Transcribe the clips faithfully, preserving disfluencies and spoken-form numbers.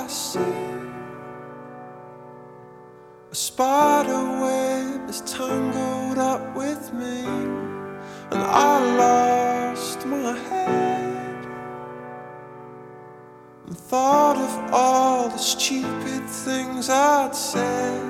I see a spider web is tangled up with me, and I lost my head and thought of all the stupid things I'd said.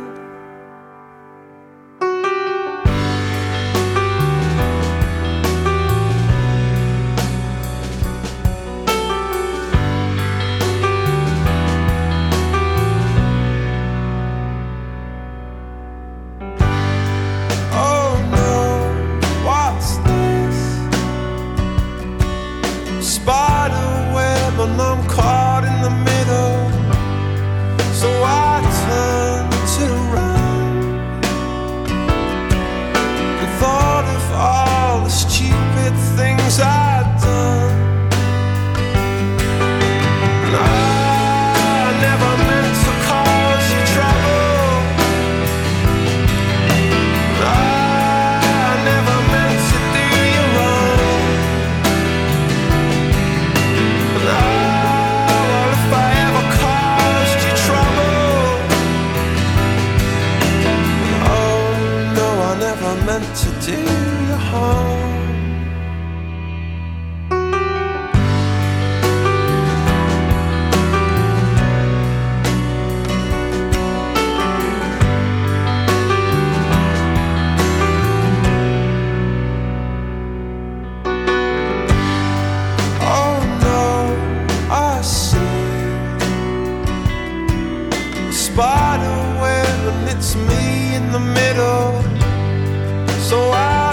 And I'm caught in the middle, so I turned it around and thought of all the stupid things I'd done. And I never meant to cause you trouble, and I never meant to do you wrong, and I meant to do you harm. Oh no, I see a spider web and it's me in the middle. So I